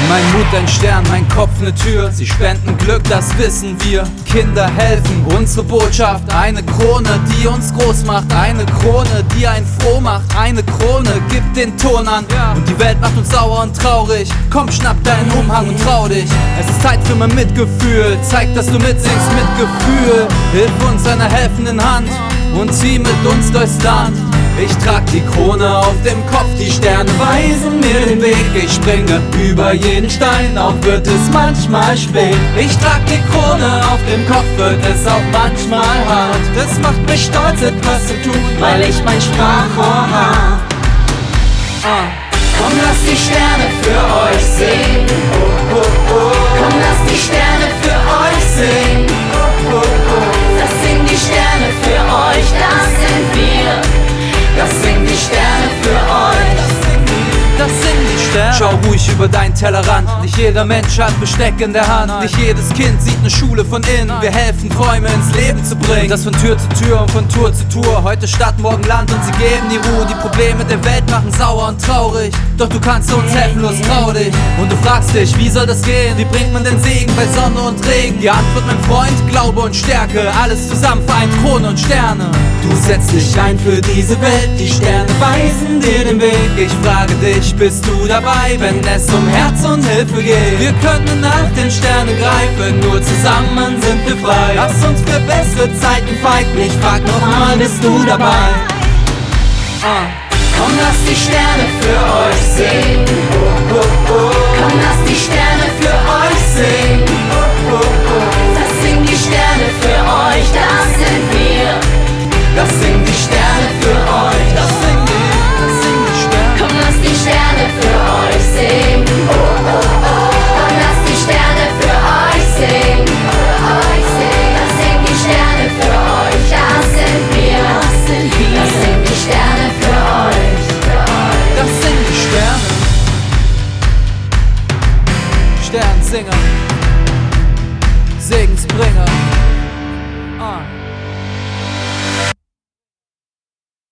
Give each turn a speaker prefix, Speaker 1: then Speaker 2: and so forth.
Speaker 1: Mein Mut ein Stern, mein Kopf ne Tür. Sie spenden Glück, das wissen wir. Kinder helfen, unsere Botschaft. Eine Krone, die uns groß macht. Eine Krone, die einen froh macht. Eine Krone gibt den Ton an. Und die Welt macht uns sauer und traurig. Komm, schnapp deinen Umhang und trau dich. Es ist Zeit für mein Mitgefühl. Zeig, dass du mitsingst mit Gefühl. Hilf uns einer helfenden Hand und zieh mit uns durchs Land. Ich trag die Krone auf dem Kopf, die Sterne weisen mir den Weg. Ich springe über jeden Stein, auch wird es manchmal spät. Ich trag die Krone auf dem Kopf, wird es auch manchmal hart. Das macht mich stolz, etwas zu tun, weil ich mein Sprachrohr hab. Komm, lass die Sterne für euch singen. Komm, lass die Sterne für euch singen. Das singen die Sterne für euch, das sind wir. Das singen die Sterne für euch. Das singen die Sterne. Schau ruhig über deinen Tellerrand. Nicht jeder Mensch hat Besteck in der Hand. Nicht jedes Kind sieht ne Schule von innen. Wir helfen, Träume ins Leben zu bringen. Das von Tür zu Tür und von Tour zu Tour. Heute Stadt, morgen Land und sie geben die Ruhe. Die Probleme der Welt machen sauer und traurig. Doch du kannst uns helfen, los, trau dich. Und du fragst dich, wie soll das gehen? Wie bringt man den Segen bei Sonne und Regen? Die Antwort, mein Freund, Glaube und Stärke. Alles zusammen vereint Krone und Sterne. Du setzt dich ein für diese Welt. Die Sterne weisen dir den Weg. Ich frage dich, bist du dabei, wenn es um Herz und Hilfe geht? Wir können nach den Sternen greifen, nur zusammen sind wir frei. Lass uns für bessere Zeiten fighten. Ich frag nochmal, bist du dabei? Komm, lass die Sterne für euch singen. Komm, lass die Sterne für euch singen. Das singen die Sterne für euch, das sind wir. Das singen die Sterne für euch. Das singen die Sterne. Komm, lass die Sterne für euch singen. Komm, lass die Sterne für euch singen. Das singen die Sterne für euch, das sind wir. Das singen die Sterne für euch. Das singen die Sterne. Sternsinger, Segensbringer.